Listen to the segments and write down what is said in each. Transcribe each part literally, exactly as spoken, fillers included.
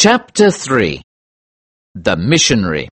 Chapter three. The Missionary.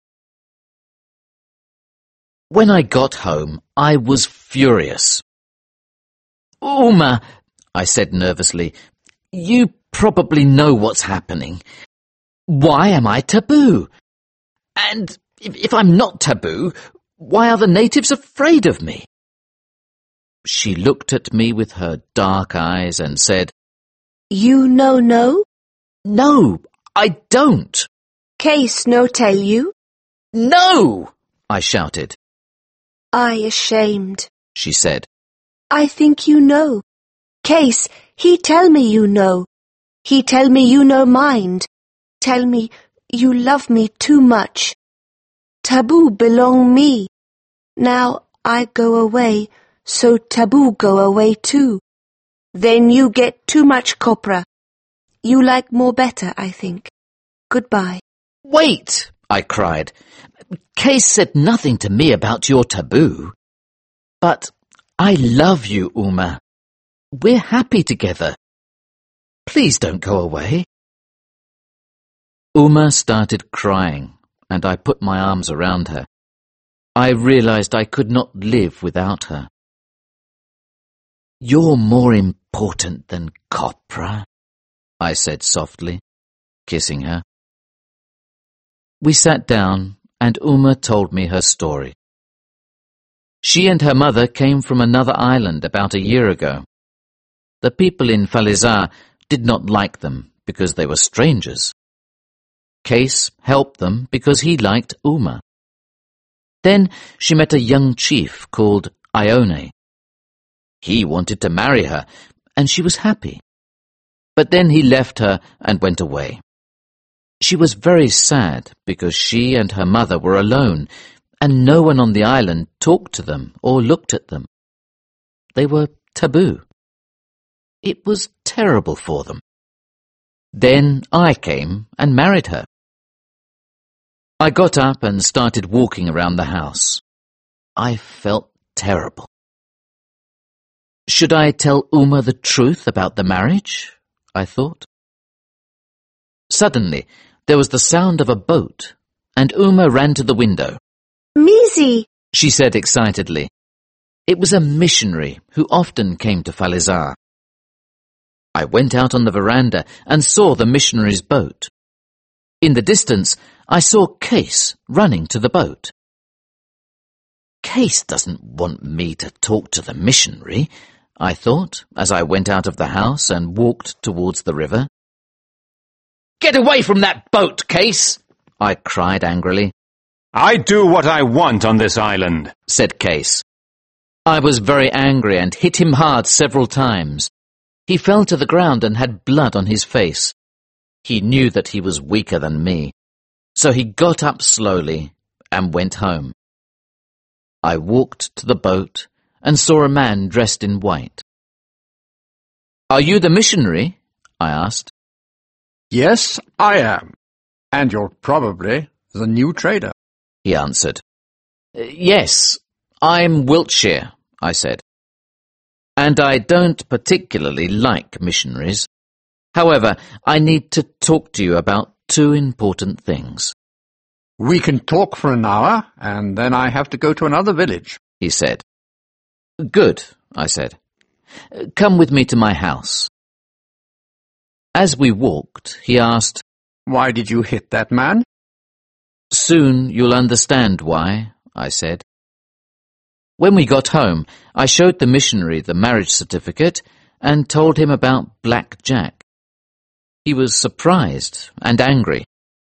When I got home, I was furious. "Uma," I said nervously, "you probably know what's happening. Why am I taboo? And if, if I'm not taboo, why are the natives afraid of me?" She looked at me with her dark eyes and said, "You no know? "No, I don't." Case no tell you? "No!" I shouted. I ashamed, She said. I think you know. Case, he tell me you know. He tell me you no mind. Tell me you love me too much. Taboo belong me. Now I go away, so taboo go away too. Then you get too much copra. You like more better, I think. Goodbye." "Wait!" I cried. "Case said nothing to me about your taboo. But I love you, Uma. We're happy together. Please don't go away." Uma started crying, and I put my arms around her. I realized I could not live without her. "You're more important than copra," I said softly, kissing her. We sat down, and Uma told me her story. She and her mother came from another island about a year ago. The people in Falizar did not like them because they were strangers. Case helped them because he liked Uma. Then she met a young chief called Ione. He wanted to marry her, and she was happy. But then he left her and went away. She was very sad because she and her mother were alone, and no one on the island talked to them or looked at them. They were taboo. It was terrible for them. Then I came and married her. I got up and started walking around the house. I felt terrible. Should I tell Uma the truth about the marriage? I thought. Suddenly, there was the sound of a boat, and Uma ran to the window. "Misi," she said excitedly. It was a missionary who often came to Falizar. I went out on the veranda and saw the missionary's boat. In the distance, I saw Case running to the boat. Case doesn't want me to talk to the missionary, I thought, as I went out of the house and walked towards the river. "Get away from that boat, Case!" I cried angrily. "I do what I want on this island," said Case. I was very angry and hit him hard several times. He fell to the ground and had blood on his face. He knew that he was weaker than me, so he got up slowly and went home. I walked to the boat and saw a man dressed in white. "Are you the missionary?" I asked. "Yes, I am. And you're probably the new trader," he answered. "Yes, I'm Wiltshire," I said. "And I don't particularly like missionaries. However, I need to talk to you about two important things." "We can talk for an hour, and then I have to go to another village," he said. "Good," I said. "Come with me to my house." As we walked, he asked, "Why did you hit that man?" "Soon you'll understand why," I said. When we got home, I showed the missionary the marriage certificate and told him about Black Jack. He was surprised and angry.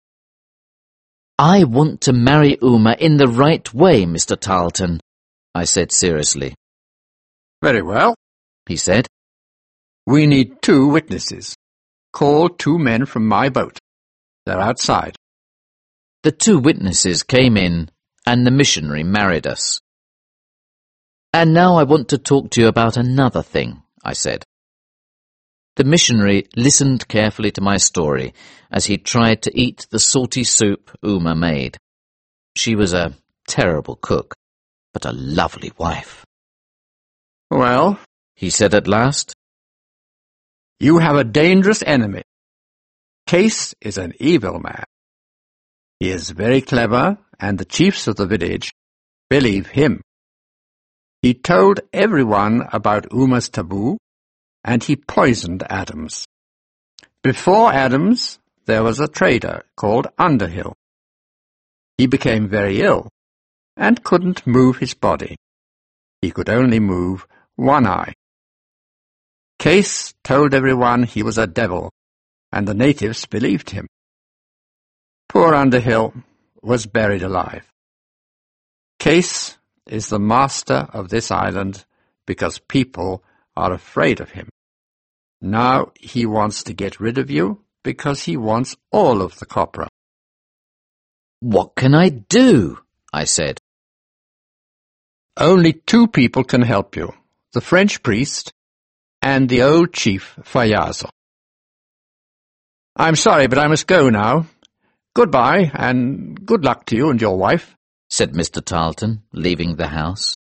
"I want to marry Uma in the right way, Mister Tarleton," I said seriously. "Very well," he said. "We need two witnesses. Call two men from my boat. They're outside." The two witnesses came in, and the missionary married us. "And now I want to talk to you about another thing," I said. The missionary listened carefully to my story as he tried to eat the salty soup Uma made. She was a terrible cook, but a lovely wife. "Well," he said at last, "you have a dangerous enemy. Case is an evil man. He is very clever, and the chiefs of the village believe him. He told everyone about Uma's taboo, and he poisoned Adams. Before Adams, there was a trader called Underhill. He became very ill and couldn't move his body. He could only move one eye. Case told everyone he was a devil, and the natives believed him. Poor Underhill was buried alive. Case is the master of this island because people are afraid of him. Now he wants to get rid of you because he wants all of the copra. What can I do? I said. Only two people can help you, the French priest and the old chief Fayazo. I'm sorry, but I must go now. Goodbye, and good luck to you and your wife, said Mister Tarleton, leaving the house.